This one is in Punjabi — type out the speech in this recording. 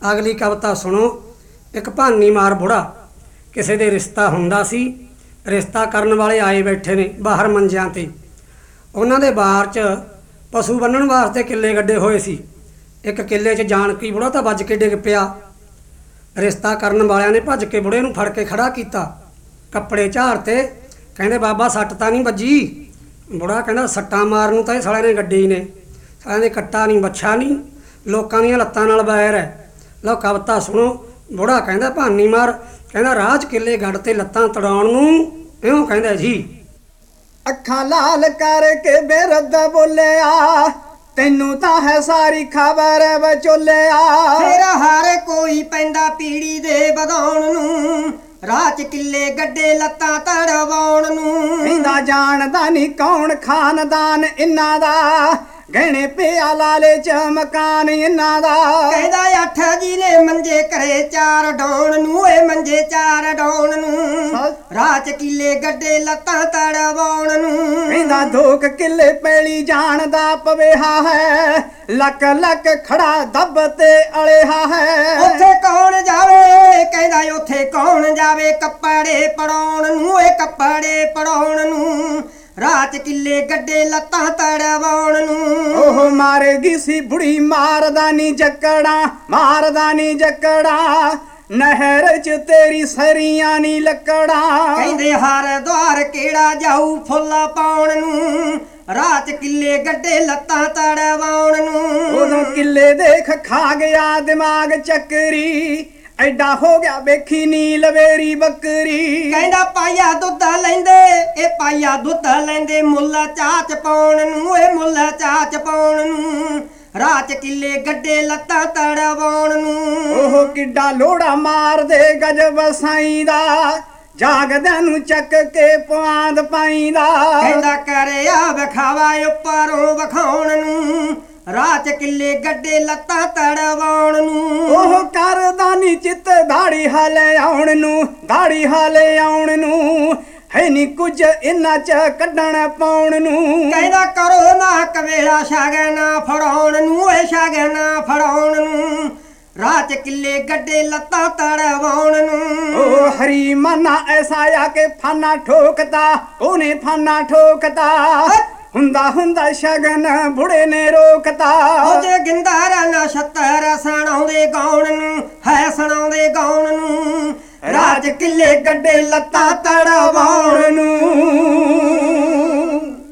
ਅਗਲੀ ਕਵਿਤਾ ਸੁਣੋ। ਇੱਕ ਭਾਨੀ ਮਾਰ ਬੁੜਾ ਕਿਸੇ ਦੇ ਰਿਸ਼ਤਾ ਹੁੰਦਾ ਸੀ। ਰਿਸ਼ਤਾ ਕਰਨ ਵਾਲੇ ਆਏ ਬੈਠੇ ਨੇ ਬਾਹਰ ਮੰਜਿਆਂ 'ਤੇ। ਉਹਨਾਂ ਦੇ ਬਾਰ 'ਚ ਪਸ਼ੂ ਬੰਨ੍ਹਣ ਵਾਸਤੇ ਕਿੱਲੇ ਗੱਡੇ ਹੋਏ ਸੀ। ਇੱਕ ਕਿੱਲੇ 'ਚ ਜਾਣ ਕੇ ਬੁੜਾ ਤਾਂ ਵੱਜ ਕੇ ਡਿੱਗ ਪਿਆ। ਰਿਸ਼ਤਾ ਕਰਨ ਵਾਲਿਆਂ ਨੇ ਭੱਜ ਕੇ ਬੁੜੇ ਨੂੰ ਫੜ ਕੇ ਖੜਾ ਕੀਤਾ, ਕੱਪੜੇ ਝਾੜਤੇ। ਕਹਿੰਦੇ ਬਾਬਾ ਸੱਟ ਤਾਂ ਨਹੀਂ ਵੱਜੀ? ਬੁੜਾ ਕਹਿੰਦਾ ਸੱਟਾਂ ਮਾਰਨ ਨੂੰ ਤਾਂ ਇਹ ਸਾਲਿਆਂ ਨੇ ਗੱਡੇ ਹੀ ਨੇ, ਸਾਲਿਆਂ ਦੇ ਕੱਟਾ ਨਹੀਂ ਬੱਛਾ ਨਹੀਂ, ਲੋਕਾਂ ਦੀਆਂ ਲੱਤਾਂ ਨਾਲ ਬੈਰ ਹੈ। ਲਓ ਕਵਿਤਾ ਸੁਣੋ। ਬੁੜਾ ਕਹਿੰਦਾ ਭਾਨੀ ਮਾਰ, ਕਹਿੰਦਾ ਰਾਹ 'ਚ ਕਿੱਲੇ ਗੱਡ ਤੇ ਲੱਤਾਂ ਤੜਾਉਣ ਨੂੰ ਇਉਂ ਕਹਿੰਦਾ ਜੀ। ਅੱਖਾਂ ਲਾਲ ਕਰਕੇ ਬੇਰਦ ਬੋਲਿਆ, ਤੈਨੂੰ ਤਾਂ ਹੈ ਸਾਰੀ ਖਬਰ ਵਿਚੋਲਿਆ। ਫੇਰ ਹਰ ਕੋਈ ਪੈਂਦਾ ਪੀੜੀ ਦੇ ਵਧਾਉਣ ਨੂੰ, ਰਾਹ 'ਚ ਕਿੱਲੇ ਗੱਡੇ ਲੱਤਾਂ ਤੜਵਾਉਣ ਨੂੰ। ਇਹਦਾ ਜਾਣਦਾ ਨਹੀਂ ਕੌਣ ਖਾਨਦਾਨ ਇਹਨਾਂ ਦਾ, ਗਹਿਣੇ ਪਿਆ ਲਾਲੇ ਚ ਮਕਾਨ ਇਹਨਾਂ ਦਾ। ਕਹਿੰਦਾ 8 ਜ਼ਿਲ੍ਹੇ ਮੰਜੇ ਘਰੇ 4 ਡਾਉਣ ਨੂੰ, ਏ ਮੰਜੇ 4 ਡਾਉਣ ਨੂੰ, ਰਾਹ 'ਚ ਕਿੱਲੇ ਗੱਡੇ ਲੱਤਾਂ ਤੜਵਾਉਣ ਨੂੰ। ਕਹਿੰਦਾ 2 ਕਿੱਲੇ ਪੈਲੀ ਜਾਣਦਾ ਪਵੇਹਾ ਹੈ, ਲੱਕ ਲੱਕ ਖੜਾ ਦੱਬ ਤੇ ਅੜੇਹਾ ਹੈ। ਉੱਥੇ ਕੌਣ ਜਾਵੇ, ਕਹਿੰਦਾ ਉੱਥੇ ਕੌਣ ਜਾਵੇ, ਕੱਪੜੇ ਪੜਾਉਣ ਨੂੰ, ਏ ਕੱਪੜੇ ਪੜਾਉਣ ਨੂੰ, ਰਾਹ 'ਚ ਕਿੱਲੇ ਗੱਡੇ ਲੱਤਾਂ ਤੜਵਾਉਣ ਨੂੰ। ਉਹ ਮਾਰ ਗਈ ਸੀ ਬੁੜੀ ਮਾਰਦਾ ਨੀ ਜੱਕੜਾ, ਮਾਰਦਾ ਨੀ ਜੱਕੜਾ, ਨਹਿਰ 'ਚ ਤੇਰੀ ਸਰੀਆਂ ਨੀ ਲੱਕੜਾਂ। ਕਹਿੰਦੇ ਹਰ ਦੁਆਰ ਕਿਹੜਾ ਜਾਊ ਫੁੱਲ ਪਾਉਣ ਨੂੰ, ਰਾਹ 'ਚ ਕਿੱਲੇ ਗੱਡੇ ਲੱਤਾਂ ਤੜਵਾਉਣ ਨੂੰ। ਉਦੋਂ ਕਿੱਲੇ ਦੇਖ ਖਾ ਗਿਆ ਦਿਮਾਗ ਚੱਕਰੀ, ਐਡਾ ਹੋ ਗਿਆ ਵੇਖੀ ਨੀ ਲਵੇਰੀ ਬੱਕਰੀ। ਕਹਿੰਦਾ ਪਾਇਆ ਦੁੱਧ ਲੈਂਦੇ, ਇਹ ਪਾਇਆ ਦੁੱਧ ਲੈਂਦੇ, ਮੁੱਲ ਚਾਹ 'ਚ ਪਾਉਣ ਨੂੰ, ਇਹ ਮੁੱਲ ਚਾਹ 'ਚ ਪਾਉਣ ਨੂੰ, ਰਾਹ 'ਚ ਕਿੱਲੇ ਗੱਡੇ ਲੱਤਾਂ ਤੜਵਾਉਣ ਨੂੰ। ਉਹ ਕਿੱਡਾ ਲੋੜਾ ਮਾਰਦੇ ਗਜਬ ਸਾਈਂ ਦਾ, ਜਾਗਦਿਆਂ ਨੂੰ ਚੱਕ ਕੇ ਪਵਾਂਦ ਪਾਈਂਦਾ। ਕਹਿੰਦਾ ਕਰਿਆ ਵਿਖਾਵਾ ਉੱਪਰੋਂ ਵਿਖਾਉਣ ਨੂੰ, ਰਾਹ 'ਚ ਕਿੱਲੇ ਗੱਡੇ ਲੱਤਾਂ ਤੜਵਾਉਣ ਨੂੰ। ਉਹ ਕਰਦਾ ਨੀ ਚਿੱਤ ਦਾੜੀ ਹਾਲੇ ਆਉਣ ਨੂੰ, ਦਾੜੀ ਹਾਲੇ ਆਉਣ ਨੂੰ, ਹੈ ਨੀ ਕੁਝ ਇਹਨਾਂ 'ਚ ਕੱਢਣ ਪਾਉਣ ਨੂੰ। ਕਹਿੰਦਾ ਕਰੋ ਨਾ ਕਵੇਲਾ ਸ਼ਗਨ ਫੜਾਉਣ ਨੂੰ, ਏ ਸ਼ਗਨ ਫੜਾਉਣ ਨੂੰ, ਰਾਹ 'ਚ ਕਿੱਲੇ ਗੱਡੇ ਲੱਤਾਂ ਤੜਵਾਉਣ ਨੂੰ। ਉਹ ਹਰੀ ਮਾਨਾ ਐਸਾ ਆ ਕੇ ਫਾਨਾ ਠੋਕਦਾ, ਉਹਨੇ ਫਾਨਾ ਠੋਕਦਾ, ਹੁੰਦਾ ਹੁੰਦਾ ਸ਼ਗਨ ਬੁੜੇ ਨੇ ਰੋਕਤਾ। ਉਹ ਜੇ ਗਿੰਦਾਰਾ ਨਾ 76 ਸੁਣਾਉਂਦੇ ਗਾਉਣ ਨੂੰ, ਹੈ ਸੁਣਾਉਂਦੇ ਗਾਉਣ ਨੂੰ, ਰਾਹ 'ਚ ਕਿੱਲੇ ਗੱਡੇ ਲੱਤਾਂ ਤੜਵਾਉਣ ਨੂੰ।